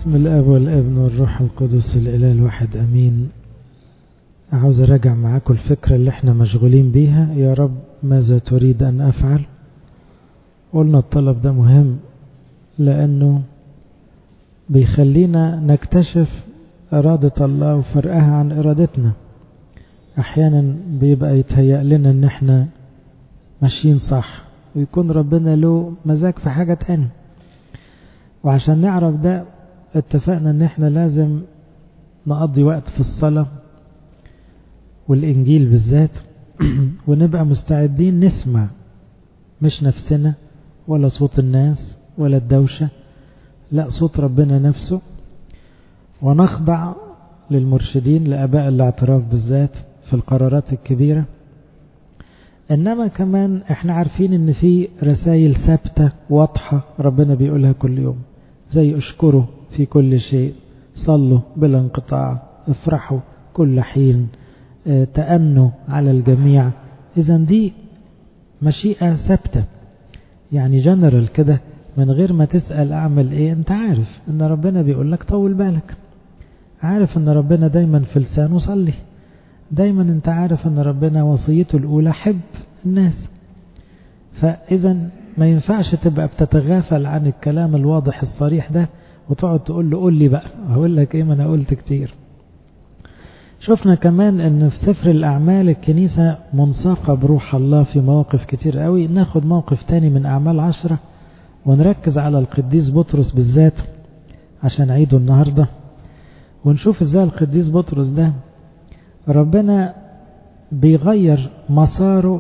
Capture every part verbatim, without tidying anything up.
بسم الاب والابن والروح القدس الاله الواحد امين. عاوز اراجع معاكم الفكرة اللي احنا مشغولين بيها. يا رب ماذا تريد ان افعل؟ قلنا الطلب ده مهم لانه بيخلينا نكتشف ارادة الله وفرقها عن ارادتنا. احيانا بيبقى يتهيأ لنا ان احنا ماشيين صح ويكون ربنا له مزاج في حاجة تانية، وعشان نعرف ده اتفقنا ان احنا لازم نقضي وقت في الصلاة والانجيل بالذات ونبقى مستعدين نسمع، مش نفسنا ولا صوت الناس ولا الدوشة، لا صوت ربنا نفسه، ونخضع للمرشدين لآباء الاعتراف بالذات في القرارات الكبيرة. انما كمان احنا عارفين ان في رسائل ثابتة واضحة ربنا بيقولها كل يوم، زي اشكروا في كل شيء، صلوا بلا انقطاع، افرحوا كل حين، اه تأنوا على الجميع. اذا دي مشيئة ثابتة، يعني جنرال كده، من غير ما تسأل اعمل ايه. انت عارف ان ربنا بيقول لك طول بالك، عارف ان ربنا دايما في لسانه صلي، دايما انت عارف ان ربنا وصيته الاولى حب الناس. فاذا ما ينفعش تبقى بتتغافل عن الكلام الواضح الصريح ده وتقعد تقول له قول لي بقى، هقول لك ايه، ما انا قلت كتير. شفنا كمان ان في سفر الاعمال الكنيسة منساقة بروح الله في مواقف كتير قوي. ناخد موقف تاني من اعمال عشرة ونركز على القديس بطرس بالذات عشان عيده النهاردة، ونشوف ازاي القديس بطرس ده ربنا بيغير مساره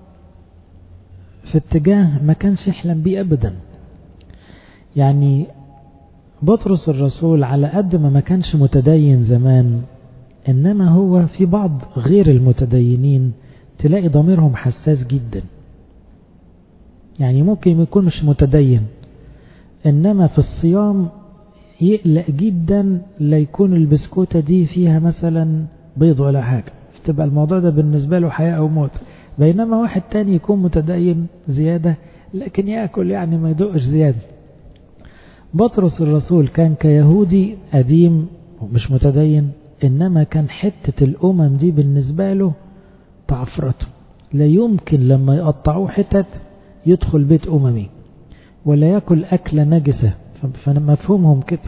في اتجاه ما كانش يحلم بيه ابدا. يعني بطرس الرسول على قد ما ما كانش متدين زمان، انما هو في بعض غير المتدينين تلاقي ضميرهم حساس جدا. يعني ممكن يكون مش متدين انما في الصيام يقلق جدا لا يكون البسكوتة دي فيها مثلا بيض ولا حاجة، تبقى الموضوع ده بالنسبة له حياة او موت. بينما واحد تاني يكون متدين زيادة لكن يأكل يعني ما يدقش زيادة. بطرس الرسول كان كيهودي قديم ومش متدين، انما كان حتة الامم دي بالنسبة له تعفرته، لا يمكن لما يقطعوه حتت يدخل بيت اممي ولا يأكل اكلة نجسة، فمفهومهم كده،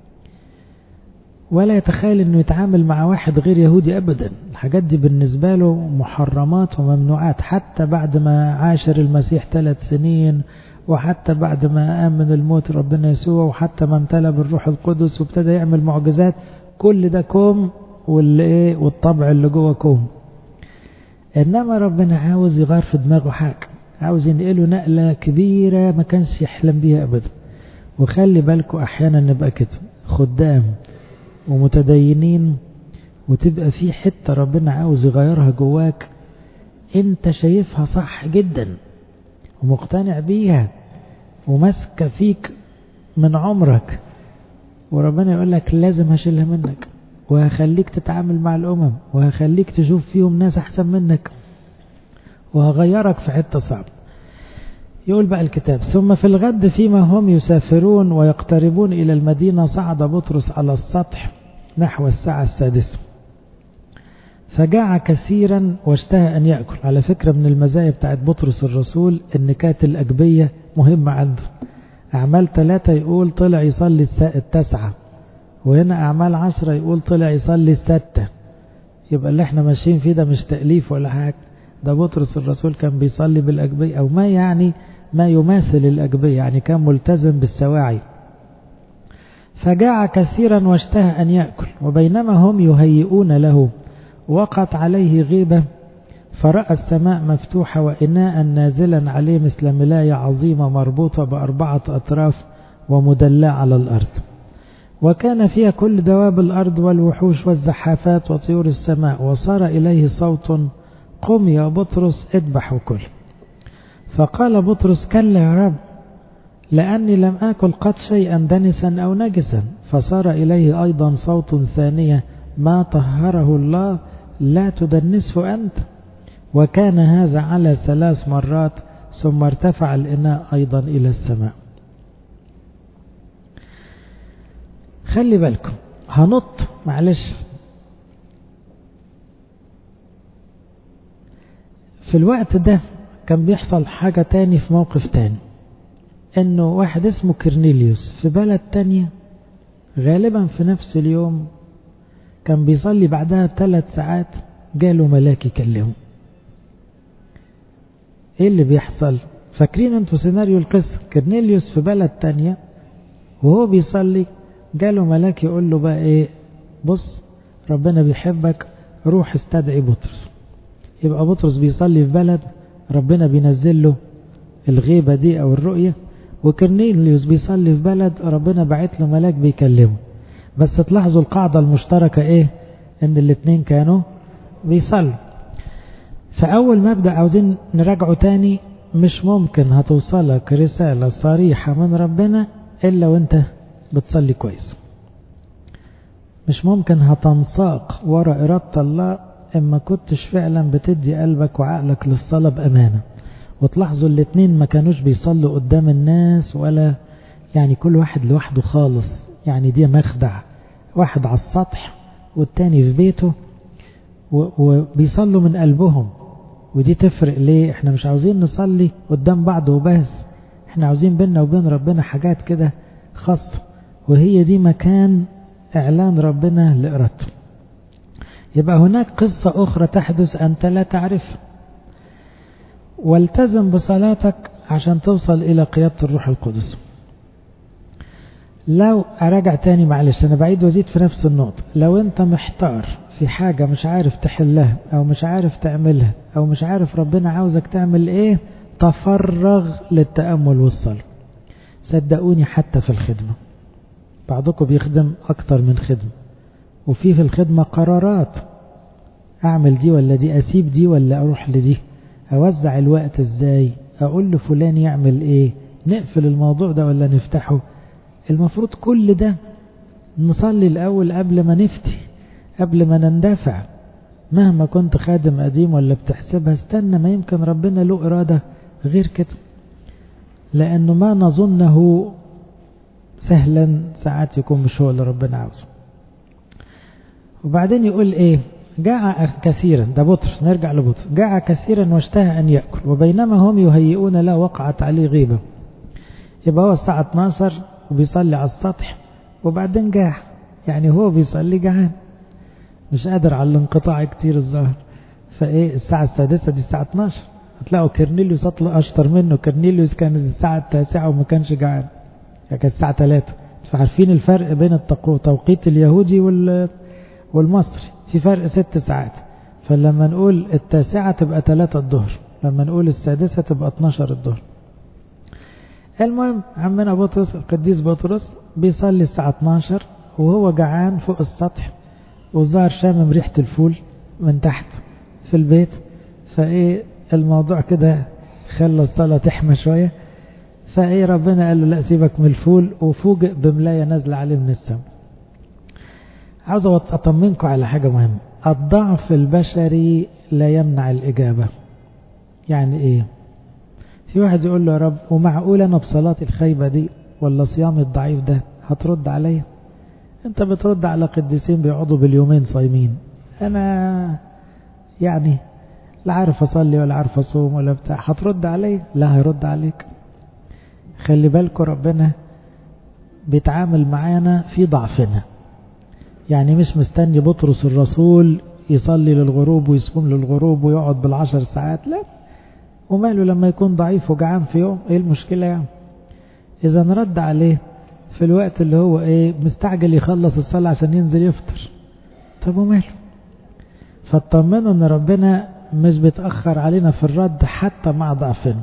ولا يتخيل انه يتعامل مع واحد غير يهودي ابدا. الحاجات دي بالنسبة له محرمات وممنوعات، حتى بعد ما عاشر المسيح ثلاث سنين، وحتى بعد ما قام من الموت ربنا يسوع، وحتى ما امتلأ بالروح القدس وابتدى يعمل معجزات، كل ده كوم واللي ايه والطبع اللي جوه كوم. انما ربنا عاوز يغير في دماغه حاجة، عاوز ينقله نقلة كبيرة ما كانش يحلم بيها ابدا. وخلي بالكم احيانا نبقى كده خدام ومتدينين وتبقى في حتة ربنا عاوز يغيرها جواك، انت شايفها صح جدا ومقتنع بيها وماسكة فيك من عمرك، وربنا يقول لك لازم هشيلها منك وهخليك تتعامل مع الأمم وهخليك تشوف فيهم ناس أحسن منك وهغيرك في حتة صعبة. يقول بقى الكتاب: ثم في الغد فيما هم يسافرون ويقتربون إلى المدينة صعد بطرس على السطح نحو الساعة السادسة فجاع كثيرا واشتهى أن يأكل. على فكرة من المزايا بتاعت بطرس الرسول إن كانت الأجبية مهمة عنده. أعمال ثلاثة يقول طلع يصلي التسعة، وهنا أعمال عشرة يقول طلع يصلي الستة. يبقى اللي احنا ماشيين فيه ده مش تأليف ولا حاجة، ده بطرس الرسول كان بيصلي بالأجبية أو ما يعني ما يماثل الأجبية، يعني كان ملتزم بالسواعي. فجاع كثيرا واشتهى أن يأكل، وبينما هم يهيئون له وقعت عليه غيبة، فرأى السماء مفتوحة وإناء نازلا عليه مثل ملاية عظيمة مربوطة بأربعة أطراف ومدلى على الأرض، وكان فيها كل دواب الأرض والوحوش والزحافات وطيور السماء. وصار إليه صوت: قم يا بطرس اذبح وكل. فقال بطرس: كلا يا رب، لأني لم آكل قط شيئا دنسا أو نجسا. فصار إليه أيضا صوت ثانية: ما طهره الله لا تدنسه أنت. وكان هذا على ثلاث مرات، ثم ارتفع الإناء أيضا إلى السماء. خلي بالكم هنط معلش في الوقت ده. كان بيحصل حاجة تاني في موقف تاني، انه واحد اسمه كرنيليوس في بلد تانية غالبا في نفس اليوم كان بيصلي بعدها ثلاث ساعات جاله ملاك يكلمه. ايه اللي بيحصل؟ فاكرين انتوا سيناريو القصة؟ كرنيليوس في بلد تانية وهو بيصلي جاله ملاك يقول له بقى ايه، بص ربنا بيحبك روح استدعي بطرس. يبقى بطرس بيصلي في بلد ربنا بينزل له الغيبة دي او الرؤية، وكرنيليوس بيصلي في بلد ربنا بعت له ملاك بيكلمه. بس تلاحظوا القاعدة المشتركة ايه؟ ان الاتنين كانوا بيصلوا. فاول مبدأ عاوزين نراجعه تاني، مش ممكن هتوصلك رسالة صريحة من ربنا الا وانت بتصلي كويس. مش ممكن هتنساق ورا إرادة الله اما كنتش فعلا بتدي قلبك وعقلك للصلاة بأمانة. وتلاحظوا الاتنين ما كانوش بيصلوا قدام الناس ولا يعني كل واحد لوحده خالص، يعني دي مخدع، واحد على السطح والتاني في بيته وبيصلوا من قلبهم. ودي تفرق ليه؟ احنا مش عاوزين نصلي قدام بعض وبس، احنا عاوزين بيننا وبين ربنا حاجات كده خاصة، وهي دي مكان اعلان ربنا لإرادته. يبقى هناك قصة اخرى تحدث انت لا تعرفها. والتزم بصلاتك عشان توصل الى قيادة الروح القدس. لو اراجع تاني معلش انا بعيد وزيد في نفس النقطة، لو انت محتار في حاجة مش عارف تحلها او مش عارف تعملها او مش عارف ربنا عاوزك تعمل ايه، تفرغ للتأمل والصلاة. صدقوني حتى في الخدمة بعضكم بيخدم اكتر من خدمة، وفي في الخدمة قرارات، اعمل دي ولا دي، اسيب دي ولا اروح لدي، اوزع الوقت ازاي، اقول لفلان يعمل ايه، نقفل الموضوع ده ولا نفتحه. المفروض كل ده نصلي الاول قبل ما نفتي، قبل ما نندفع. مهما كنت خادم قديم ولا بتحسبها، استنى ما يمكن ربنا له إرادة غير كده، لأنه ما نظنه سهلا ساعات يكون مش هو اللي ربنا عاوزه. وبعدين يقول ايه، جاع كثيرا، ده بطرس، نرجع لبطرس، جاع كثيرا واشتهى أن يأكل وبينما هم يهيئون له وقعت عليه غيبة. يبقى هو الساعة اتناشر وبيصلي على السطح وبعدين جاع، يعني هو بيصلي جعان مش قادر على الانقطاع كتير الظاهر. فايه الساعة السادسة دي الساعة اتناشر، هتلاقوا كرنيليوس اطلع اشطر منه. كرنيليوس كان الساعة التاسعة وما كانش جعان، يعني كانت الساعة تلاتة. فعارفين الفرق بين التوقيت اليهودي والمصري، في فرق ست ساعات. فلما نقول التاسعة تبقى تلاتة الظهر، لما نقول السادسة تبقى اتناشر الظهر. المهم عمنا بطرس القديس بطرس بيصلي الساعة اتناشر وهو جعان فوق السطح، وظهر شامم ريحة الفول من تحت في البيت. فايه الموضوع كده خلى الصلاة تحمى شوية. فايه ربنا قال له لا سيبك من الفول، وفوجئ بملاية نازلة عليه من السماء. عاوز اطمنكم على حاجة مهمة، الضعف البشري لا يمنع الإجابة. يعني ايه؟ في واحد يقول له يا رب ومعقول انا بصلاتي الخيبة دي ولا صيامي الضعيف ده هترد عليا؟ انت بترد على قديسين بيقعدوا باليومين صايمين، انا يعني لا عارف اصلي ولا عارف اصوم ولا بتاع، هترد علي؟ لا هيرد عليك. خلي بالكم ربنا بيتعامل معانا في ضعفنا، يعني مش مستني بطرس الرسول يصلي للغروب ويصوم للغروب ويقعد بالعشر ساعات، لا. وماله لما يكون ضعيف وجعان في يوم، ايه المشكلة يعني؟ اذا نرد عليه في الوقت اللي هو ايه مستعجل يخلص الصلاة عشان ينزل يفطر، طب وماله؟ فاطمنوا ان ربنا مش بيتأخر علينا في الرد حتى مع ضعفنا.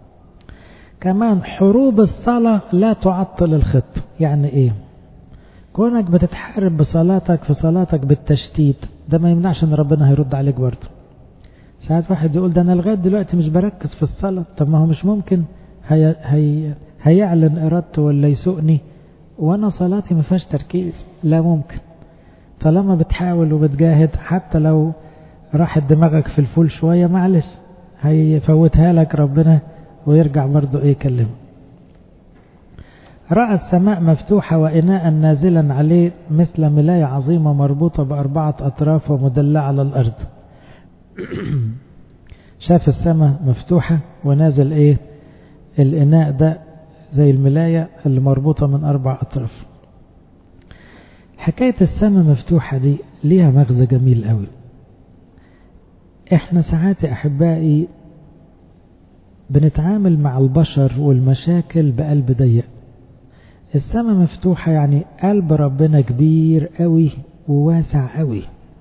كمان حروب الصلاة لا تعطل الخطة. يعني ايه؟ كونك بتتحارب بصلاتك في صلاتك بالتشتيت، ده ما يمنعش ان ربنا هيرد عليك برضه. ساعات واحد يقول ده انا لغاية دلوقتي مش بركز في الصلاة، طب ما هو مش ممكن هي هي هيعلن ارادته ولا يسوقني وانا صلاتي ما فيهاش تركيز؟ لا ممكن. طالما بتحاول وبتجاهد حتى لو راحت دماغك في الفول شوية، معلش هيفوتها لك ربنا ويرجع برضو ايه يكلمه. رأى السماء مفتوحة وإناء نازلا عليه مثل ملاية عظيمة مربوطة بأربعة أطراف ومدلعة على الأرض. شاف السماء مفتوحة ونازل إيه الإناء ده زي الملاية اللي مربوطة من أربع أطراف. حكاية السماء مفتوحة دي ليها مغزى جميل قوي. احنا ساعات أحبائي بنتعامل مع البشر والمشاكل بقلب ضيق. السماء مفتوحة يعني قلب ربنا كبير قوي وواسع قوي.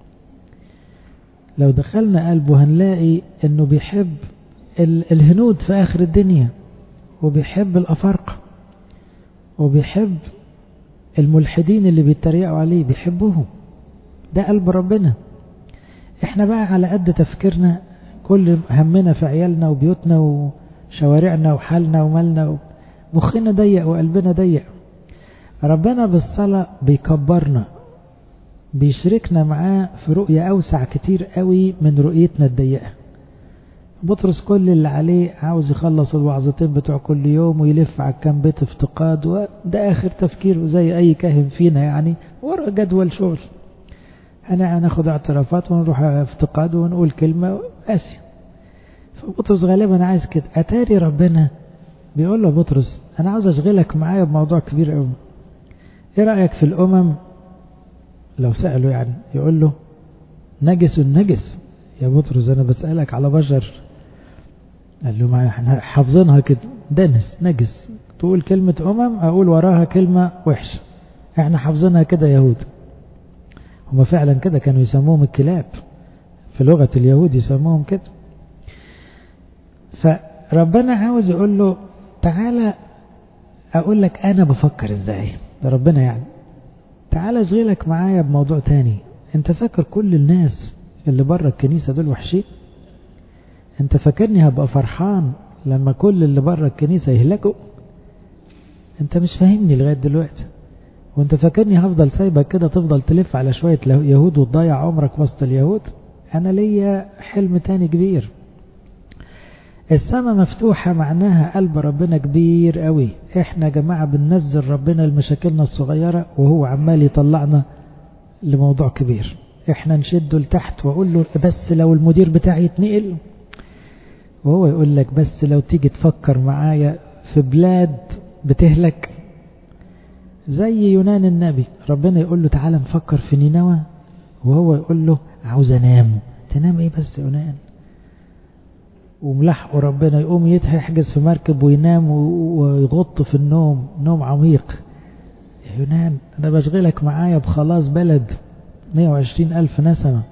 لو دخلنا قلبه هنلاقي انه بيحب الهنود في اخر الدنيا، وبيحب الافارقة، وبيحب الملحدين اللي بيتريقوا عليه، بيحبهم. ده قلب ربنا. احنا بقى على قد تفكيرنا، كل همنا في عيالنا وبيوتنا وشوارعنا وحالنا ومالنا، مخنا ضيق وقلبنا ضيق. ربنا بالصلاة بيكبرنا، بيشركنا معاه في رؤية أوسع كتير قوي من رؤيتنا الضيقة. بطرس كل اللي عليه عاوز يخلص الوعظتين بتوع كل يوم ويلف على كام بيت افتقاد، وده آخر تفكيره زي أي كاهن فينا، يعني ورا جدول شغل. أنا هناخد اعترافات ونروح افتقاد ونقول كلمة قاسية. فبطرس غالبا عايز كده. أتاري ربنا بيقول له بطرس أنا عاوز أشغلك معايا بموضوع كبير قوي. إيه رأيك في الأمم؟ لو سأله يعني يقول له نجس النجس يا بطرس، أنا بسألك على بشر. قال له ما احنا حافظينها كده، دنس نجس، تقول كلمة أمم أقول وراها كلمة وحشة، احنا حافظينها كده يهود. هما فعلا كده كانوا يسموهم الكلاب، في لغة اليهود يسموهم كده. فربنا عاوز يقول له تعالى أقول لك أنا بفكر إزاي. ده ربنا يعني تعالى اشغلك معايا بموضوع تاني. انت فاكر كل الناس اللي بره الكنيسة دول وحشين؟ انت فاكرني هبقى فرحان لما كل اللي بره الكنيسة يهلكوا؟ انت مش فاهمني لغاية دلوقتي. وانت فاكرني هفضل سايبك كده تفضل تلف على شوية يهود وتضيع عمرك وسط اليهود؟ انا ليا حلم تاني كبير. السماء مفتوحة معناها قلب ربنا كبير قوي. احنا جماعة بننزل ربنا لمشاكلنا الصغيرة وهو عمال يطلعنا لموضوع كبير. احنا نشده لتحت واقول له بس لو المدير بتاعي يتنقل، وهو يقول لك بس لو تيجي تفكر معايا في بلاد بتهلك. زي يونان النبي، ربنا يقول له تعالى نفكر في نينوى، وهو يقول له عاوز انام. تنام ايه بس يونان؟ وملحقه ربنا يقوم يحجز في مركب وينام ويغط في النوم، نوم عميق. يا يونان انا بشغلك معايا بخلاص بلد مئة وعشرين ألف نسمة.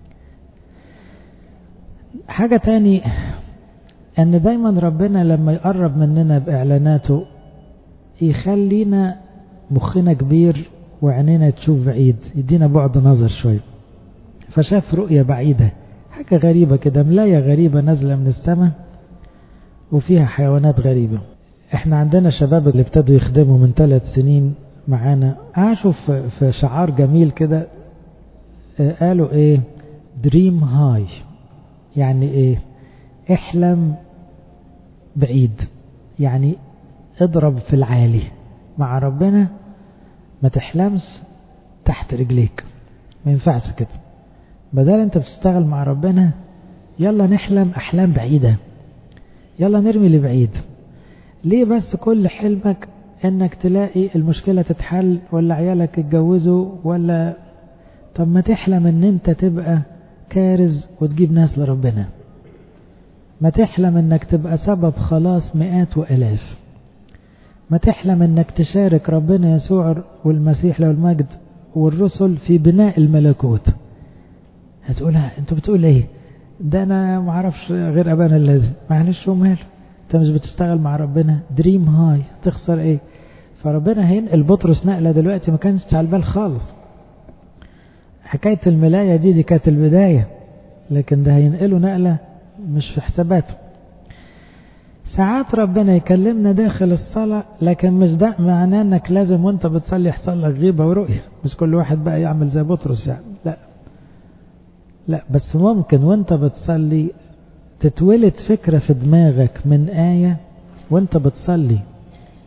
حاجة تاني ان دايما ربنا لما يقرب مننا باعلاناته يخلينا مخنا كبير وعينينا تشوف بعيد، يدينا بعد نظر شوية. فشاف رؤية بعيدة، حاجة غريبة كده، ملاية غريبة نازلة من السماء وفيها حيوانات غريبة. احنا عندنا شباب اللي ابتدوا يخدموا من ثلاث سنين معانا، عاشوا في شعار جميل كده، قالوا ايه؟ دريم هاي. يعني ايه؟ احلم بعيد، يعني اضرب في العالي مع ربنا، ما تحلمش تحت رجليك. ما ينفعش كده. بدل انت بتشتغل مع ربنا يلا نحلم احلام بعيدة، يلا نرمي لبعيد. ليه بس كل حلمك انك تلاقي المشكلة تتحل ولا عيالك يتجوزوا ولا؟ طب ما تحلم ان انت تبقى كارز وتجيب ناس لربنا. ما تحلم انك تبقى سبب خلاص مئات والاف. ما تحلم انك تشارك ربنا يسوع والمسيح له المجد والرسل في بناء الملكوت. هتقولها انتوا بتقول ايه؟ ده انا ما اعرفش غير ابانا الذي. معلش وماله، انت مش بتشتغل مع ربنا؟ دريم هاي، تخسر ايه؟ فربنا هينقل بطرس نقله دلوقتي ما كانش على البال خالص. حكايه الملايه دي دي كانت البدايه، لكن ده هينقله نقله مش في حساباته. ساعات ربنا يكلمنا داخل الصلاة، لكن مش ده معناه انك لازم وانت بتصلي يحصل لك غيبة ورؤية. مش كل واحد بقى يعمل زي بطرس يعني، لا لا، بس ممكن وانت بتصلي تتولد فكرة في دماغك من آية وانت بتصلي،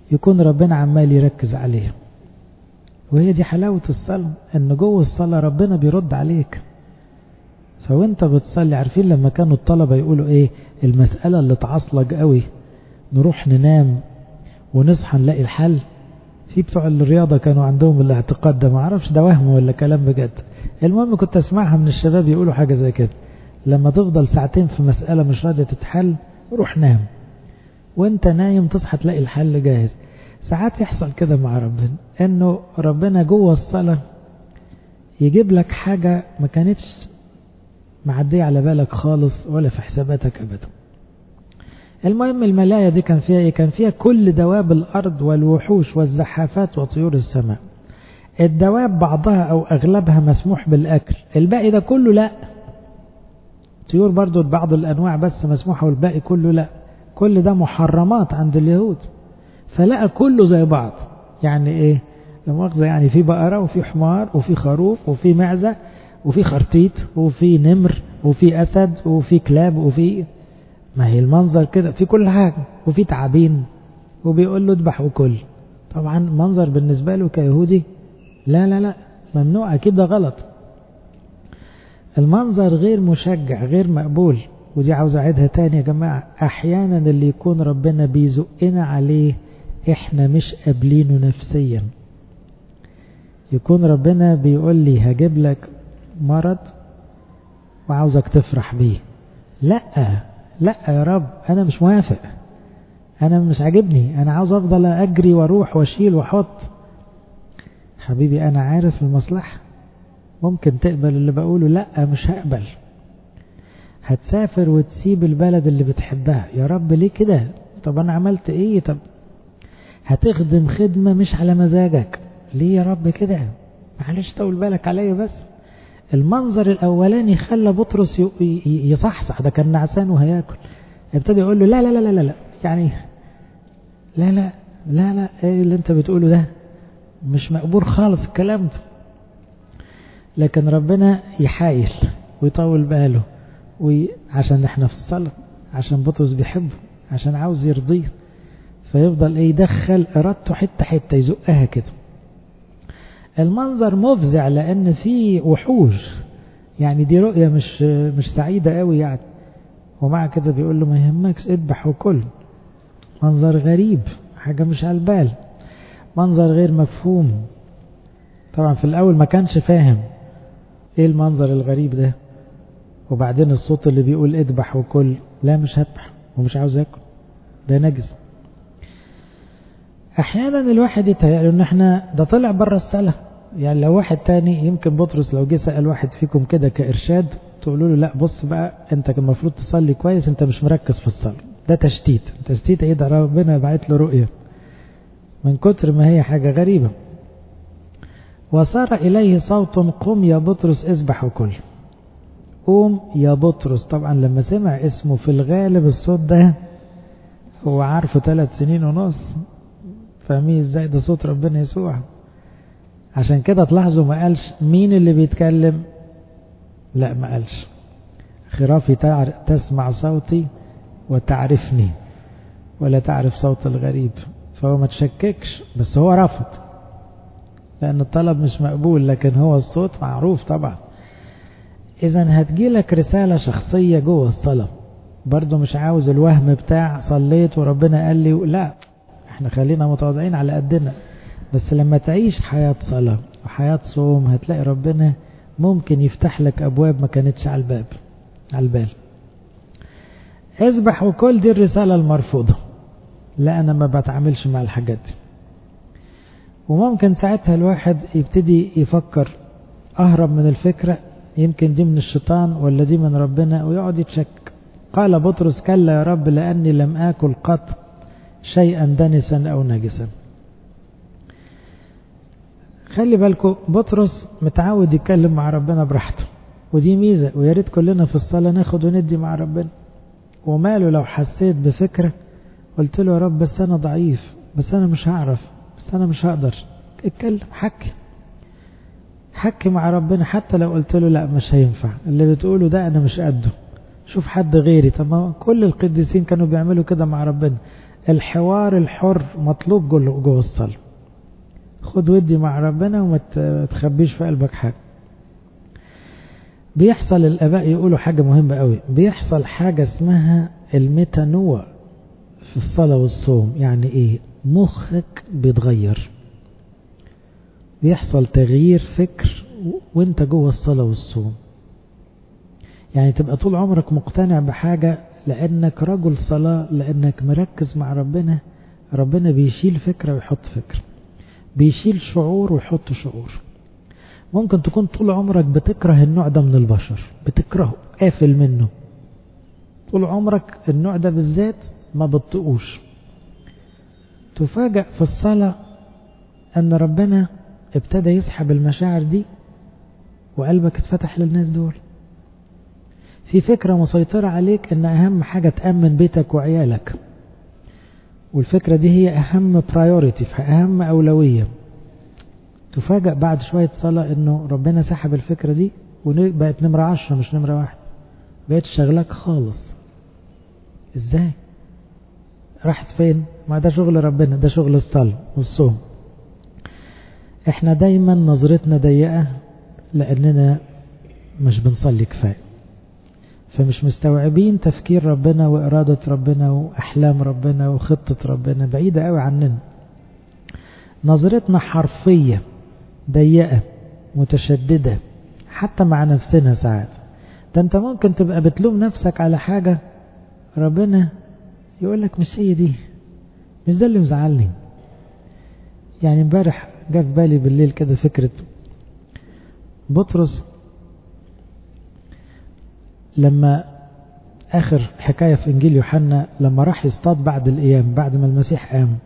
يكون ربنا عمال يركز عليها. وهي دي حلاوة الصلاة، ان جوه الصلاة ربنا بيرد عليك. فوانت بتصلي، عارفين لما كانوا الطلبة يقولوا ايه المسألة اللي تعصلج قوي نروح ننام ونصحى نلاقي الحل؟ في بتوع الرياضة كانوا عندهم الاعتقاد ده، ما اعرفش ده وهم ولا كلام بجد. المهم كنت اسمعها من الشباب يقولوا حاجة زي كده، لما تفضل ساعتين في مسألة مش راضية تتحل روح نام، وانت نايم تصحى تلاقي الحل جاهز. ساعات يحصل كده مع ربنا، انه ربنا جوه الصلاة يجيب لك حاجة ما كانتش معدية على بالك خالص ولا في حساباتك ابدا. المهم الملاية دي كان فيها ايه؟ كان فيها كل دواب الارض والوحوش والزحافات وطيور السماء. الدواب بعضها او اغلبها مسموح بالاكل، الباقي ده كله لا. طيور برضو بعض الانواع بس مسموحة والباقي كله لا. كل ده محرمات عند اليهود. فلقى كله زي بعض. يعني ايه؟ لمؤاخذة يعني في بقرة وفي حمار وفي خروف وفي معزة وفي خرتيت وفي نمر وفي اسد وفي كلاب وفي، ما هي المنظر كده في كل حاجة، وفي تعابين، وبيقول له اذبح وكل. طبعا منظر بالنسبة له كيهودي لا لا لا ممنوع، اكيد ده غلط. المنظر غير مشجع غير مقبول. ودي عاوز اعيدها تاني يا جماعة، احيانا اللي يكون ربنا بيزقنا عليه احنا مش قابلينه نفسيا. يكون ربنا بيقول لي هجيب لك مرض وعاوزك تفرح بيه، لا لا يا رب انا مش موافق، انا مش عاجبني، انا عاوز افضل اجري واروح واشيل واحط. حبيبي انا عارف المصلحة، ممكن تقبل اللي بقوله؟ لا مش هقبل. هتسافر وتسيب البلد اللي بتحبها، يا رب ليه كده؟ طب انا عملت ايه؟ طب هتخدم خدمة مش على مزاجك، ليه يا رب كده؟ معلش طول بالك عليا بس. المنظر الاولاني خلى بطرس يصحصح، ده كان نعسان وهياكل، ابتدى يقول له لا لا لا لا لا يعني لا لا لا لا ايه اللي انت بتقوله ده؟ مش مقبول خالص الكلام ده. لكن ربنا يحايل ويطول باله، وعشان احنا في الصلاة، عشان بطرس بيحبه، عشان عاوز يرضيه، فيفضل ايه يدخل ارادته حتة حتة يزقها كده. المنظر مفزع لان في وحوش، يعني دي رؤية مش مش سعيدة قوي يعني. ومع كده بيقول له ما يهمكش اذبح وكل. منظر غريب، حاجة مش على البال، منظر غير مفهوم. طبعا في الاول ما كانش فاهم ايه المنظر الغريب ده، وبعدين الصوت اللي بيقول اذبح وكل، لا مش هذبح ومش عاوز اكل، ده نجس. احيانا الواحد يتهيأ ان احنا ده طلع بره الصلاة. يعني لو واحد تاني، يمكن بطرس لو جه سأل واحد فيكم كده كإرشاد تقولوا له لا بص بقى انت كان المفروض تصلي كويس، انت مش مركز في الصلاة، ده تشتيت. تشتيت ايه ده؟ ربنا بعت له رؤية من كتر ما هي حاجة غريبة. وصار إليه صوت قم يا بطرس اذبح وكل. قوم يا بطرس. طبعا لما سمع اسمه في الغالب الصوت ده هو عارفه ثلاث سنين ونص، فاهمين ازاي؟ ده صوت ربنا يسوع. عشان كده تلاحظوا ما قالش مين اللي بيتكلم، لا ما قالش خرافي تسمع صوتي وتعرفني ولا تعرف صوت الغريب. فهو ما تشككش، بس هو رفض لأن الطلب مش مقبول، لكن هو الصوت معروف طبعا. إذا هتجيلك رسالة شخصية جوه الصلاة. برضو مش عاوز الوهم بتاع صليت وربنا قال لي، لا احنا خلينا متواضعين على قدنا. بس لما تعيش حياة صلاة وحياة صوم هتلاقي ربنا ممكن يفتح لك أبواب ما كانتش على الباب على البال. اذبح وكل دي الرسالة المرفوضة، لا أنا ما بتعاملش مع الحاجات دي. وممكن ساعتها الواحد يبتدي يفكر أهرب من الفكرة، يمكن دي من الشيطان ولا دي من ربنا، ويقعد يتشك. قال بطرس كلا يا رب لأني لم آكل قط شيئا دنسا أو نجسا. خلي بالكم بطرس متعود يتكلم مع ربنا براحته، ودي ميزة، وياريت كلنا في الصلاة ناخد وندي مع ربنا. وماله لو حسيت بفكرة قلت له يا رب بس أنا ضعيف، بس أنا مش هعرف، بس أنا مش هقدر، اتكلم حكي حكي مع ربنا. حتى لو قلت له لا مش هينفع اللي بتقوله ده أنا مش قده، شوف حد غيري. طب ما كل القديسين كانوا بيعملوا كده مع ربنا، الحوار الحر مطلوب جوه الصلاة. خد ودي مع ربنا وما تخبيش في قلبك حاجة. بيحصل الآباء يقولوا حاجة مهمة قوي، بيحصل حاجة اسمها الميتانوة في الصلاة والصوم. يعني ايه؟ مخك بيتغير، بيحصل تغيير فكر وانت جوه الصلاة والصوم. يعني تبقى طول عمرك مقتنع بحاجة لأنك رجل صلاة، لأنك مركز مع ربنا. ربنا بيشيل فكرة ويحط فكرة، بيشيل شعور ويحط شعور. ممكن تكون طول عمرك بتكره النوع ده من البشر، بتكرهه، قافل منه طول عمرك، النوع ده بالذات ما بتطقوش. تفاجأ في الصلاة أن ربنا ابتدى يسحب المشاعر دي وقلبك اتفتح للناس دول. في فكرة مسيطرة عليك ان اهم حاجة تأمن بيتك وعيالك، والفكرة دي هي اهم برايوريتي، اهم اولوية. تفاجأ بعد شوية صلاة انه ربنا سحب الفكرة دي وبقت نمرة عشرة مش نمرة واحد، بقت شغلك خالص. ازاي؟ راحت فين؟ ما ده شغل ربنا، ده شغل الصلاة والصوم. احنا دايما نظرتنا ضيقة لاننا مش بنصلي كفاية، فمش مستوعبين تفكير ربنا وإرادة ربنا وأحلام ربنا وخطة ربنا، بعيدة قوي عننا. نظرتنا حرفية ضيقة متشددة حتى مع نفسنا ساعات. ده انت ممكن تبقى بتلوم نفسك على حاجة، ربنا يقولك مش هي دي، مش ده اللي مزعلني. يعني امبارح جاء في بالي بالليل كده فكرة بطرس لما آخر حكاية في إنجيل يوحنا، لما راح يصطاد بعد القيام، بعد ما المسيح قام،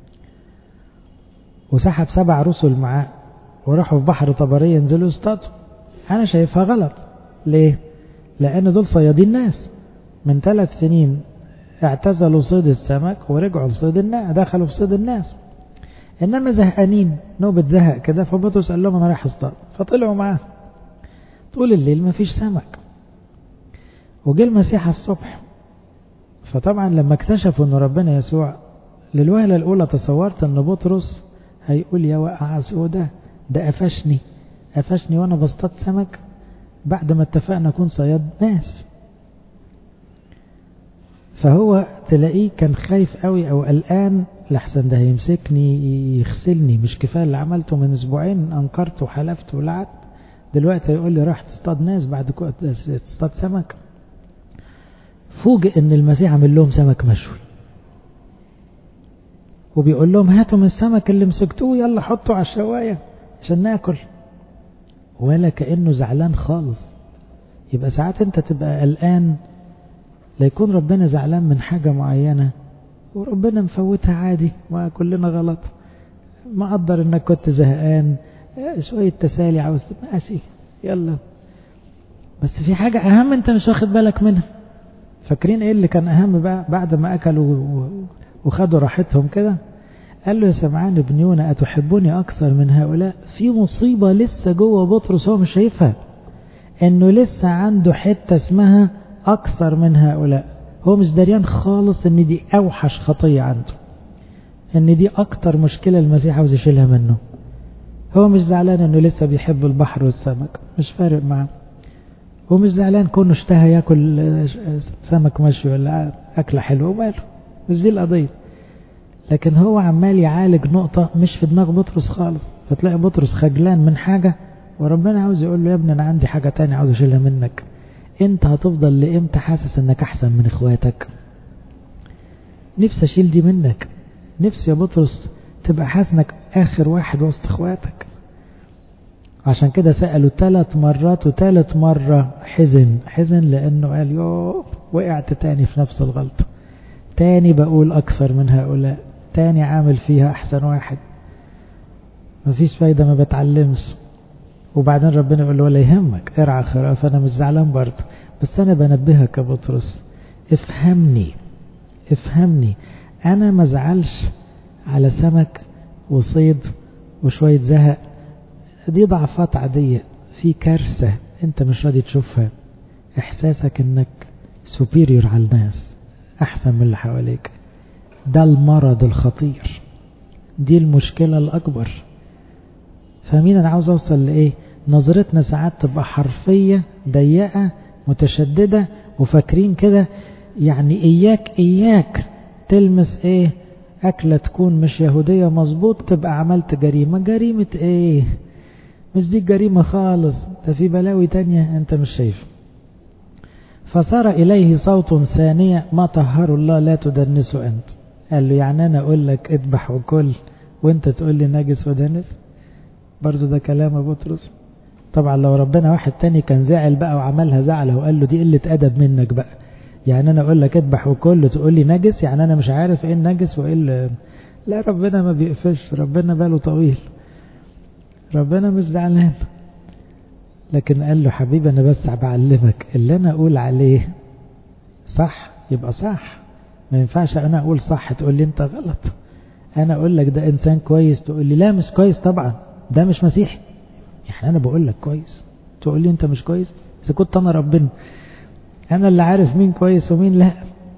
وسحب سبع رسل معاه وراحوا في بحر طبرية ينزلوا يصطادوا. أنا شايفها غلط. ليه؟ لأن دول صيادين ناس من ثلاث سنين اعتزلوا صيد السمك ورجعوا لصيد الناس، دخلوا في صيد الناس. إنما زهقانين، نوبة زهق كده، فبطرس قال لهم أنا رايح أصطاد، فطلعوا معاه. طول الليل ما فيش سمك، وجه المسيح الصبح. فطبعا لما اكتشفوا ان ربنا يسوع، للوهلة الاولى تصورت ان بطرس هيقول يا وقع سودة، ده قفشني قفشني وانا بصطاد سمك بعد ما اتفقنا اكون صياد ناس. فهو تلاقيه كان خايف قوي او قلقان لحسن ده هيمسكني يغسلني، مش كفايه اللي عملته من اسبوعين، انكرت وحلفت ولعت، دلوقتي هيقول لي راح تصطاد ناس بعد تصطاد سمك. فوجئ ان المسيح عمل لهم سمك مشوي، وبيقول لهم هاتوا من السمك اللي مسكتوه يلا حطوا على الشوايه عشان ناكل، ولا كأنه زعلان خالص. يبقى ساعات انت تبقى قلقان لا يكون ربنا زعلان من حاجة معينة وربنا مفوتها عادي، وكلنا غلط، ما قدر انك كنت زهقان، شوية تسالي عاوز ماشي يلا، بس في حاجة اهم انت مش واخد بالك منها. فاكرين ايه اللي كان اهم بقى بعد ما اكلوا وخدوا راحتهم كده؟ قال له يا سمعان ابن يونا اتحبوني اكثر من هؤلاء؟ في مصيبة لسه جوه بطرس هو مش شايفها، انه لسه عنده حتة اسمها اكثر من هؤلاء. هو مش دريان خالص ان دي اوحش خطية عنده، ان دي اكتر مشكلة المسيح عاوز يشيلها منه. هو مش زعلان انه لسه بيحب البحر والسمك، مش فارق معاه. هو مش زعلان كونه اشتهى ياكل سمك مشوي ولا اكله حلوه وماله، مش دي القضيه. لكن هو عمال يعالج نقطه مش في دماغ بطرس خالص. فتلاقي بطرس خجلان من حاجه وربنا عاوز يقول له يا ابني انا عندي حاجه تانية عاوز اشيلها منك. انت هتفضل لامتى حاسس انك احسن من اخواتك؟ نفسي اشيل دي منك، نفسي يا بطرس تبقى حاسس انك اخر واحد وسط اخواتك. عشان كده سألوا ثلاث مرات، وثالث مرة حزن حزن لأنه قال يوه وقعت تاني في نفس الغلطة، تاني بقول أكثر من هؤلاء، تاني عامل فيها أحسن واحد، مفيش فايدة، ما بتعلمش. وبعدين ربنا يقول له ولا يهمك ارعى خراف، أنا مش زعلان برضه، بس أنا بنبهك يا بطرس، افهمني افهمني، أنا ما زعلش على سمك وصيد وشوية زهق، دي ضعفات عادية. في كارثة انت مش راضي تشوفها، احساسك انك سوبيريور على الناس، احسن من اللي حواليك، ده المرض الخطير، دي المشكلة الأكبر. فاهمين أنا عاوز أوصل لإيه؟ نظرتنا ساعات تبقى حرفية ضيقة متشددة، وفاكرين كده يعني إياك إياك تلمس إيه أكلة تكون مش يهودية مظبوط تبقى عملت جريمة. جريمة إيه؟ مش دي جريمة خالص، ده في بلاوي تانية أنت مش شايف. فصار إليه صوت ثانية ما طهر الله لا تدنسه أنت. قال له يعني أنا أقول لك اذبح وكل وأنت تقول لي نجس ودنس؟ برضو ده كلام بطرس. طبعا لو ربنا واحد تاني كان زعل بقى وعملها زعله وقال له دي قلة أدب منك بقى، يعني أنا أقول لك اذبح وكل تقول لي نجس، يعني أنا مش عارف إيه النجس وإيه ال... لا ربنا ما بيقفش، ربنا باله طويل، ربنا مش زعلان. لكن قال له حبيبي أنا بس بعلمك اللي أنا أقول عليه صح يبقى صح، ما ينفعش أنا أقول صح تقول لي أنت غلط. أنا أقول لك ده إنسان كويس تقول لي لا مش كويس، طبعا ده مش مسيحي. يعني أنا بقول لك كويس تقول لي أنت مش كويس؟ إذا كنت أنا ربنا أنا اللي عارف مين كويس ومين لا.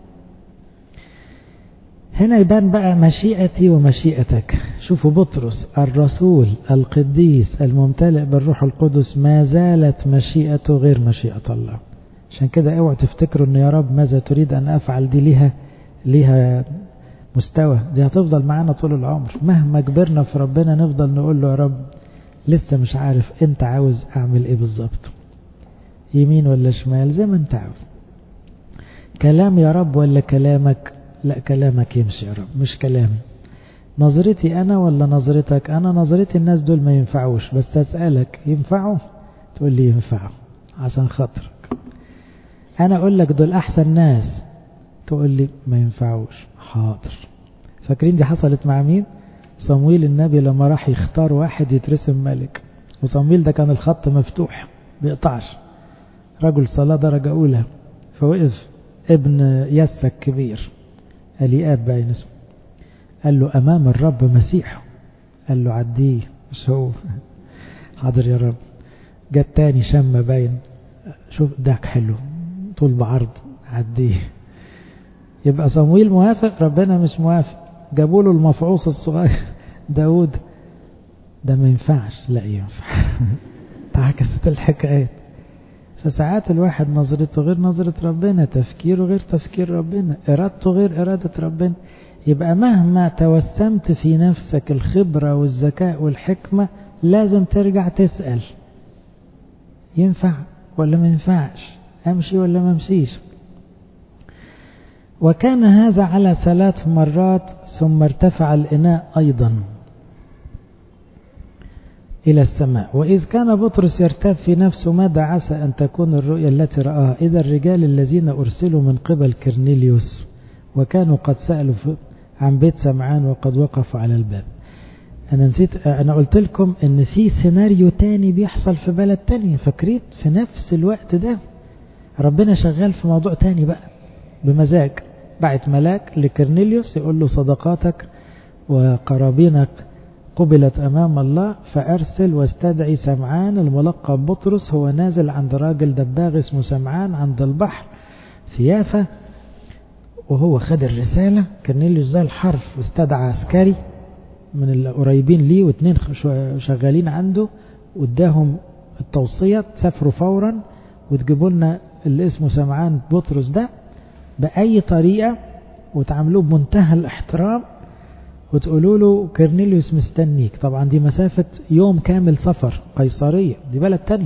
هنا يبان بقى مشيئتي ومشيئتك. شوفوا بطرس الرسول القديس الممتلئ بالروح القدس ما زالت مشيئته غير مشيئة الله. عشان كده اوعوا تفتكروا ان يا رب ماذا تريد ان افعل دي ليها ليها مستوى، دي هتفضل معانا طول العمر. مهما كبرنا في ربنا نفضل نقول له يا رب لسه مش عارف انت عاوز اعمل ايه بالظبط، يمين ولا شمال زي ما انت عاوز. كلام يا رب ولا كلامك؟ لا كلامك يمشي يا رب مش كلامي. نظرتي انا ولا نظرتك؟ انا نظرتي الناس دول ما ينفعوش، بس اسألك ينفعوا؟ تقول لي ينفعوا عشان خاطرك. انا اقول لك دول احسن ناس تقول لي ما ينفعوش، حاضر. فاكرين دي حصلت مع مين؟ صمويل النبي لما راح يختار واحد يترسم ملك، وصمويل ده كان الخط مفتوح بيقطعش، رجل صلاة درجة اولى، فوقف ابن يسك كبير الياب باين اسمه، قال له امام الرب مسيحه، قال له عديه مش هو. حاضر يا رب. جت تاني شم باين، شوف داك حلو طول بعرض، عديه. يبقى صمويل موافق ربنا مش موافق. جابوا له المفعوص الصغير داود، ده ما ينفعش، لا ينفع. تعكست الحكايات. فساعات الواحد نظرته غير نظرة ربنا، تفكيره غير تفكير ربنا، إرادته غير إرادة ربنا. يبقى مهما توسمت في نفسك الخبرة والذكاء والحكمة لازم ترجع تسأل ينفع ولا ما ينفعش، أمشي ولا ما أمشيش. وكان هذا على ثلاث مرات ثم ارتفع الإناء أيضا إلى السماء. وإذ كان بطرس يرتاب في نفسه ماذا عسى أن تكون الرؤيا التي رآها، إذا الرجال الذين أرسلوا من قبل كرنيليوس وكانوا قد سألوا عن بيت سمعان وقد وقفوا على الباب. أنا نسيت، أنا قلت لكم إن في سيناريو تاني بيحصل في بلد تاني، فاكرين في نفس الوقت ده ربنا شغال في موضوع تاني بقى بمزاج. بعت ملاك لكرنيليوس يقول له صدقاتك وقرابينك قبلت أمام الله، فأرسل واستدعي سمعان الملقب بطرس، هو نازل عند راجل دباغ اسمه سمعان عند البحر في يافا. وهو خد الرسالة كرنيليوس زي الحرف، واستدعى عسكري من القريبين ليه واثنين شغالين عنده، واداهم التوصية تسافروا فورا وتجيبوا لنا اللي اسمه سمعان بطرس ده بأي طريقة، وتعاملوه بمنتهى الاحترام، وتقولوا له كرنيليوس مستنيك. طبعا دي مسافة يوم كامل سفر، قيصرية دي بلد تانية.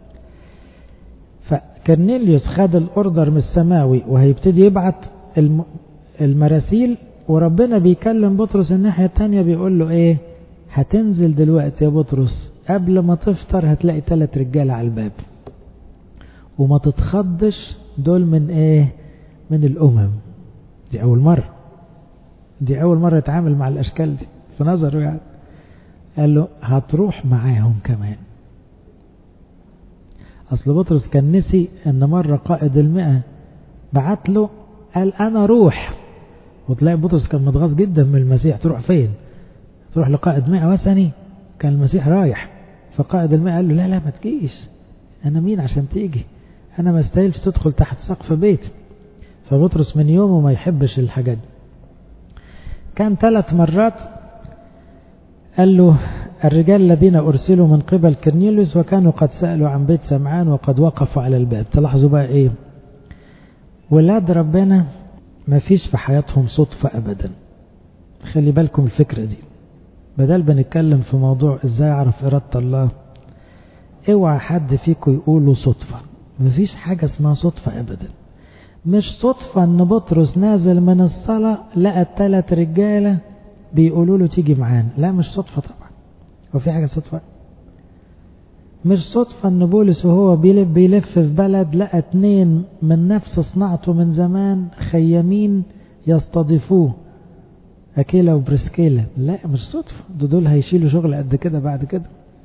فكرنيليوس خد الأوردر من السماوي وهيبتدي يبعت المراسيل، وربنا بيكلم بطرس الناحية التانية بيقول له ايه، هتنزل دلوقتي يا بطرس قبل ما تفطر هتلاقي ثلاث رجال على الباب، وما تتخضش، دول من ايه؟ من الأمم. دي أول مرة، دي أول مرة يتعامل مع الأشكال دي في نظره يعني. قال له هتروح معاهم كمان. أصل بطرس كان نسي أن مرة قائد المئة بعت له قال أنا روح، وتلاقي بطرس كان متغاظ جدا من المسيح. تروح فين؟ تروح لقائد مئة وثني؟ كان المسيح رايح. فقائد المئة قال له لا لا ما تجيش، أنا مين عشان تيجي؟ أنا ما استاهلش تدخل تحت سقف بيت. فبطرس من يومه ما يحبش الحاجات دي. كان ثلاث مرات قال له الرجال الذين أرسلوا من قبل كرنيليوس وكانوا قد سألوا عن بيت سمعان وقد وقفوا على الباب. تلاحظوا بقى إيه؟ ولاد ربنا ما فيش في حياتهم صدفة أبدا. خلي بالكم الفكرة دي، بدل بنتكلم في موضوع إزاي أعرف إرادة الله، اوعى حد فيكم يقولوا صدفة. ما فيش حاجة اسمها صدفة أبدا. مش صدفة ان بطرس نازل من الصلاة لقى الثلاث رجالة بيقولوا له تيجي معانا. لا مش صدفة طبعا. هو في حاجة صدفة؟ مش صدفة ان بولس وهو بيلف بيلف في بلد لقى اتنين من نفس صناعته من زمان خيامين يستضيفوه، أكيلا وبرسكيلا. لا مش صدفة، دول هيشيلوا شغل قد كده بعد كده.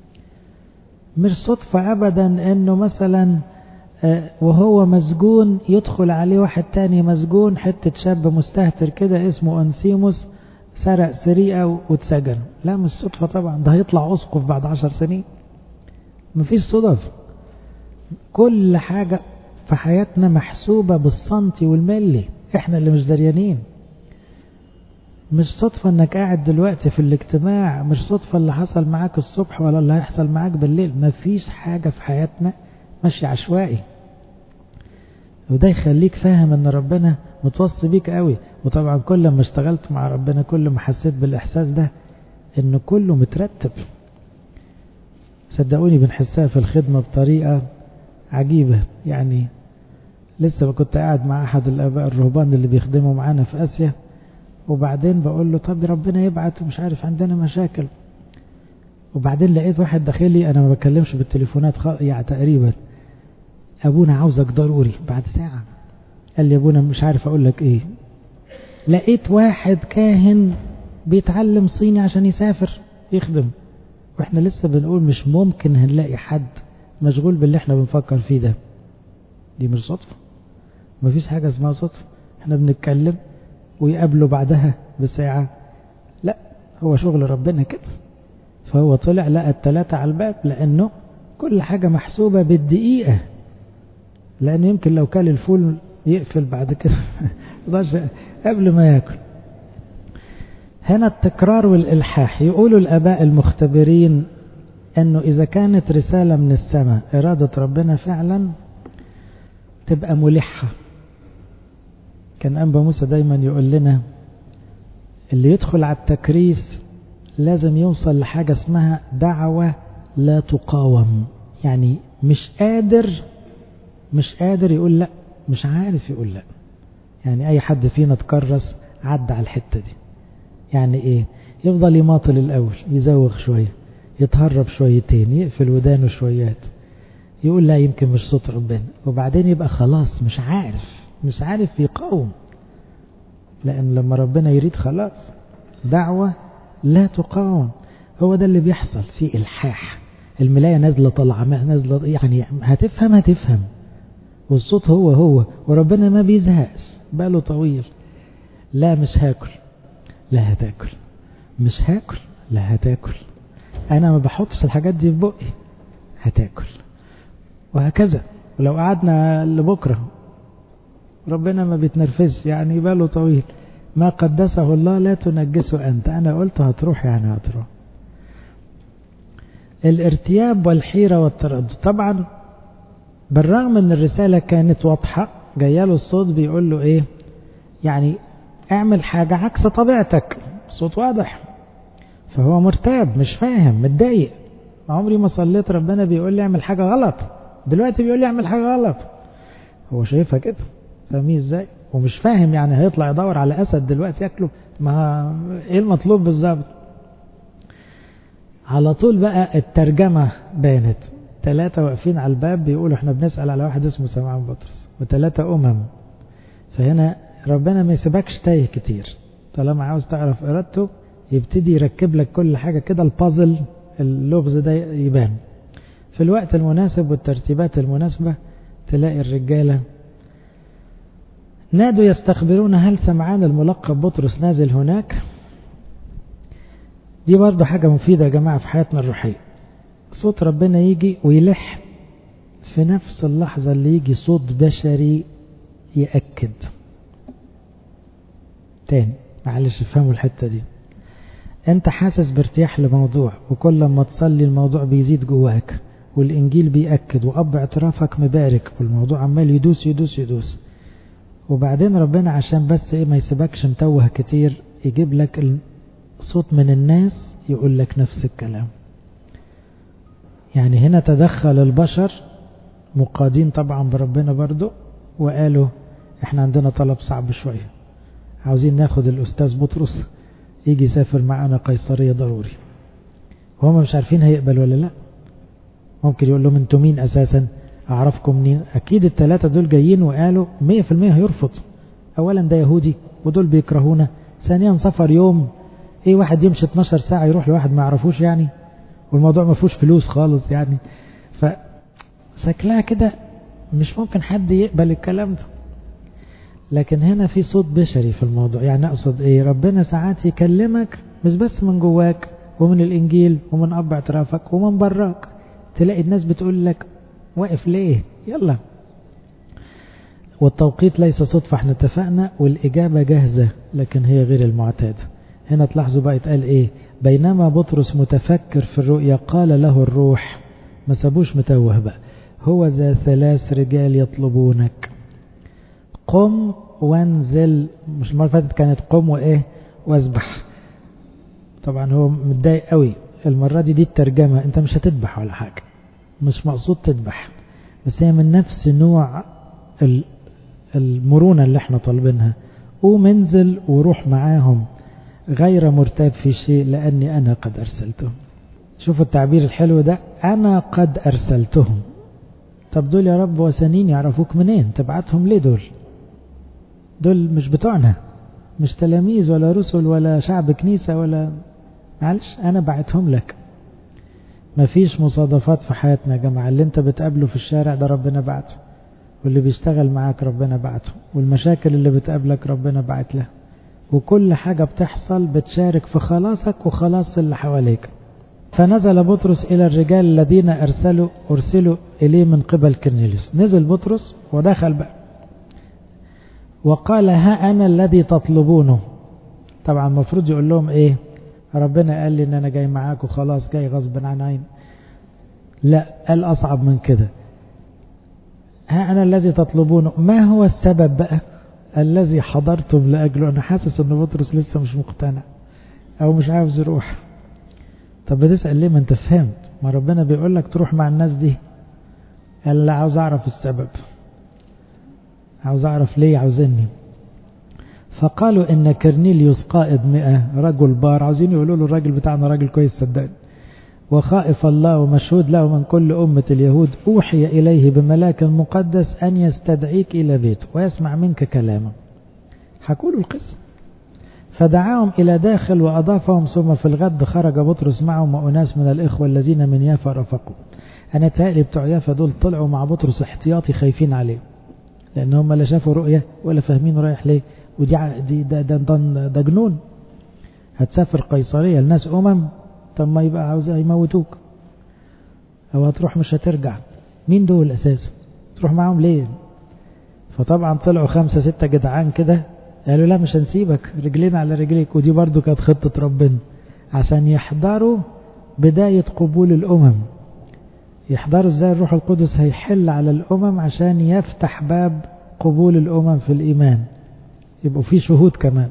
مش صدفة أبدا انه مثلا وهو مسجون يدخل عليه واحد تاني مسجون، حتة شاب مستهتر كده اسمه أنسيموس، سرق سرقة واتسجن. لا مش صدفة طبعا، ده هيطلع أسقف بعد عشر سنين. مفيش صدف. كل حاجة في حياتنا محسوبة بالسنتي والملي، احنا اللي مش دريانين. مش صدفة انك قاعد دلوقتي في الاجتماع، مش صدفة اللي حصل معاك الصبح ولا اللي هيحصل معاك بالليل. مفيش حاجة في حياتنا ماشي عشوائي. وده يخليك فاهم ان ربنا متوصي بيك قوي. وطبعا كل ما اشتغلت مع ربنا كل ما حسيت بالاحساس ده ان كله مترتب. صدقوني بنحسها في الخدمة بطريقة عجيبة. يعني لسه كنت قاعد مع احد الاباء الرهبان اللي بيخدموا معانا في اسيا، وبعدين بقول له طب ربنا يبعت ومش عارف عندنا مشاكل، وبعدين لقيت واحد داخلي انا ما بكلمش بالتليفونات خ... يعني تقريبا، ابونا عاوزك ضروري بعد ساعة. قال لي ابونا مش عارف اقول لك ايه. لقيت واحد كاهن بيتعلم صيني عشان يسافر يخدم، واحنا لسه بنقول مش ممكن هنلاقي حد مشغول باللي احنا بنفكر فيه ده. دي مش صدفة. مفيش حاجة اسمها صدفة. احنا بنتكلم ويقابله بعدها بساعة. لا هو شغل ربنا كده. فهو طلع لقى الثلاثة على الباب، لانه كل حاجة محسوبة بالدقيقة. لأنه يمكن لو كان الفول يقفل بعد كده قبل ما يأكل. هنا التكرار والإلحاح. يقولوا الآباء المختبرين أنه إذا كانت رسالة من السماء إرادة ربنا فعلا تبقى ملحة. كان أنبا موسى دايما يقول لنا اللي يدخل على التكريس لازم يوصل لحاجة اسمها دعوة لا تقاوم. يعني مش قادر مش قادر يقول لا، مش عارف يقول لا. يعني اي حد فينا تكرس عدى على الحتة دي. يعني ايه؟ يفضل يماطل الاول، يزوغ شوية، يتهرب شويتين، يقفل ودانه شويات، يقول لا يمكن مش صوت ربنا، وبعدين يبقى خلاص مش عارف مش عارف يقاوم. لان لما ربنا يريد خلاص دعوة لا تقاوم. هو ده اللي بيحصل في الحاح. الملاية نازلة طلعة نازلة، يعني هتفهم هتفهم والصوت هو هو، وربنا ما بيزهقش باله طويل. لا مش هاكل، لا هتاكل. مش هاكل، لا هتاكل. انا ما بحطش الحاجات دي في بقي، هتاكل. وهكذا. ولو قعدنا لبكرة ربنا ما بيتنرفزش، يعني باله طويل. ما قدسه الله لا تنجسه أنت. أنا قلت هتروح يعني هتروح. الارتياب والحيرة والتردد. طبعا بالرغم ان الرسالة كانت واضحة، جاياله الصوت بيقول له ايه؟ يعني اعمل حاجة عكس طبيعتك. الصوت واضح. فهو مرتاب، مش فاهم، متضايق. عمري ما صليت ربنا بيقول لي اعمل حاجة غلط، دلوقتي بيقول لي اعمل حاجة غلط. هو شايفها كده، فاهمين ازاي؟ ومش فاهم يعني هيطلع يدور على اسد دلوقتي ياكله. ما ايه المطلوب بالظبط؟ على طول بقى الترجمة بانت. ثلاثة واقفين على الباب بيقولوا احنا بنسأل على واحد اسمه سمعان بطرس، وثلاثة أمم. فهنا ربنا ما يسيبكش تايه كتير. طالما عاوز تعرف إرادته يبتدي يركب لك كل حاجة كده، البازل اللغز ده يبان في الوقت المناسب والترتيبات المناسبة. تلاقي الرجالة نادوا يستخبرون هل سمعان الملقب بطرس نازل هناك. دي برضو حاجة مفيدة يا جماعة في حياتنا الروحية. صوت ربنا يجي ويلح في نفس اللحظة اللي يجي صوت بشري يأكد. تاني معلش افهموا الحتة دي. انت حاسس بارتياح لموضوع، وكل ما تصلي الموضوع بيزيد جواك، والانجيل بيأكد، واب اعترافك مبارك، والموضوع عمال يدوس يدوس يدوس، وبعدين ربنا عشان بس ايه ما يسيبكش متوه كتير يجيب لك صوت من الناس يقول لك نفس الكلام. يعني هنا تدخل البشر مقادين طبعا بربنا برضو، وقالوا احنا عندنا طلب صعب شوية، عاوزين ناخد الأستاذ بطرس يجي يسافر معنا قيصرية ضروري. وهم مش عارفين هيقبل ولا لا. ممكن يقول لهم انتوا مين أساسا، أعرفكم منين؟ أكيد الثلاثة دول جايين وقالوا مية في المية هيرفض. أولا ده يهودي ودول بيكرهونا، ثانيا سفر يوم، ايه واحد يمشي اتناشر ساعة يروح لواحد ما يعرفوش يعني، والموضوع ما فيهوش فلوس خالص يعني. فشكلها كده مش ممكن حد يقبل الكلام ده. لكن هنا في صوت بشري في الموضوع. يعني أقصد إيه؟ ربنا ساعات يكلمك مش بس من جواك ومن الإنجيل ومن أب اعترافك ومن براك، تلاقي الناس بتقول لك واقف ليه؟ يلا. والتوقيت ليس صدفة، احنا اتفقنا، والإجابة جاهزة لكن هي غير المعتادة. هنا تلاحظوا بقى يتقال إيه؟ بينما بطرس متفكر في الرؤيا قال له الروح، ما سابوش متوه بقى، هو ذا ثلاث رجال يطلبونك، قم وانزل. مش المرة فاتت كانت قم وايه واسبح. طبعا هو متضايق قوي المرة دي، دي الترجمة، انت مش هتذبح ولا حاجة، مش مقصود تذبح، بس هي من نفس نوع المرونة اللي احنا طالبينها. قوم انزل وروح معاهم غير مرتاب في شيء لأني أنا قد أرسلتهم. شوفوا التعبير الحلو ده، أنا قد أرسلتهم. طب دول يا رب وثنين يعرفوك منين؟ تبعتهم ليه دول؟ دول مش بتوعنا، مش تلاميذ ولا رسل ولا شعب كنيسة ولا، معلش أنا بعتهم لك. مفيش مصادفات في حياتنا يا جماعة، اللي انت بتقابله في الشارع ده ربنا بعته، واللي بيشتغل معاك ربنا بعته، والمشاكل اللي بتقابلك ربنا بعت له، وكل حاجة بتحصل بتشارك في خلاصك وخلاص اللي حواليك. فنزل بطرس إلى الرجال الذين أرسلوا أرسلوا إليه من قبل كرنيليوس. نزل بطرس ودخل بقى وقال ها أنا الذي تطلبونه. طبعا المفروض يقول لهم إيه؟ ربنا قال لي إن أنا جاي معاك وخلاص، جاي غصب عن عين. لا، قال أصعب من كده، ها أنا الذي تطلبونه. ما هو السبب بقى الذي حضرتم لأجله؟ أنا حاسس أن بطرس لسه مش مقتنع أو مش عاوز يروح. طب بتسأل ليه؟ ما أنت فهمت، ما ربنا بيقول لك تروح مع الناس دي. قال لا، عاوز أعرف السبب، عاوز أعرف ليه عاوزني. فقالوا إن كرنيليوس قائد مئة رجل بار، عاوزين يقولوا له الراجل بتاعنا راجل كويس صدقني، وخائف الله ومشهود له من كل أمة اليهود، أوحي إليه بملاك مقدس أن يستدعيك إلى بيته ويسمع منك كلاما. حكوا له القصة. فدعاهم إلى داخل وأضافهم، ثم في الغد خرج بطرس معهم وأناس من الإخوة الذين من يافا رفقوا. أنا تهيألي بتوع يافا دول طلعوا مع بطرس احتياطي خايفين عليه، لأن هم لا شافوا رؤية ولا فاهمين رايح ليه، ودي دي ده, ده, ده, ده جنون. هتسافر قيصرية الناس أمم، طب ما يبقى عاوز يموتوك، أو هتروح مش هترجع. مين دول أساسا؟ تروح معهم ليه؟ فطبعا طلعوا خمسة ستة جدعان كده قالوا لا مش هنسيبك، رجلين على رجليك. ودي برضو كانت خطة ربنا عشان يحضروا بداية قبول الأمم. يحضروا ازاي الروح القدس هيحل على الأمم عشان يفتح باب قبول الأمم في الإيمان، يبقوا في شهود كمان.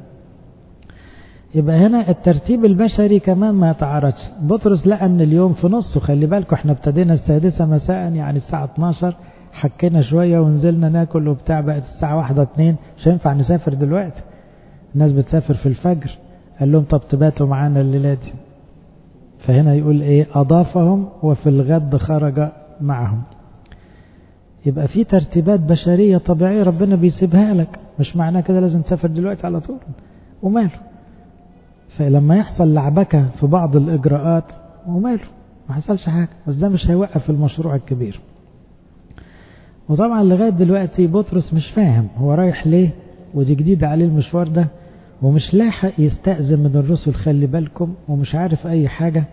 يبقى هنا الترتيب البشري كمان ما يتعارضش. بطرس لقى ان اليوم في نصه، خلي بالكم احنا ابتدينا السادسة مساء يعني الساعة اتناشر، حكينا شوية ونزلنا ناكل وبتاع، بقت الساعة واحدة اتنين، مش هينفع نسافر دلوقتي، الناس بتسافر في الفجر. قال لهم طب تباتوا معانا الليلة دي. فهنا يقول ايه؟ أضافهم وفي الغد خرج معهم. يبقى في ترتيبات بشرية طبيعية ربنا بيسيبها لك، مش معناه كده لازم تسافر دلوقتي على طول، وماله. فلما يحصل لعبكة في بعض الإجراءات وماله، ما حصلش حاجة، بس ده مش هيوقف المشروع الكبير. وطبعا لغاية دلوقتي بطرس مش فاهم هو رايح ليه، ودي جديدة عليه المشوار ده، ومش لاحق يستأذن من الرسل خلي بالكم، ومش عارف أي حاجة.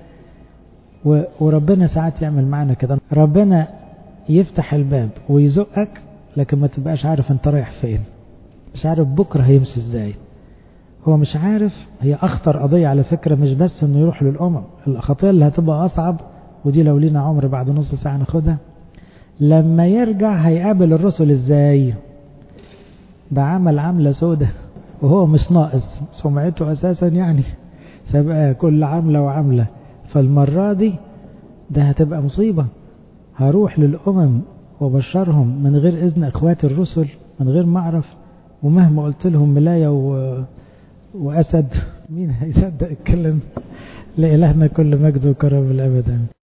وربنا ساعات يعمل معنا كده، ربنا يفتح الباب ويزقك لكن ما تبقاش عارف انت رايح فين، مش عارف بكرة هيمشي ازاي. هو مش عارف. هي أخطر قضية على فكرة، مش بس إنه يروح للأمم، الخطية اللي هتبقى أصعب، ودي لو لينا عمر بعد نص ساعة ناخدها، لما يرجع هيقابل الرسل إزاي؟ ده عمل عملة سودة، وهو مش ناقص سمعته أساسا يعني، سبقى كل عملة وعملة. فالمرة دي ده هتبقى مصيبة، هروح للأمم وبشرهم من غير إذن أخوات الرسل، من غير ما أعرف، ومهما قلت لهم ملاية و... وأسد، مين هيصدق الكلام؟ لإلهنا كل مجد وكرم الأبد.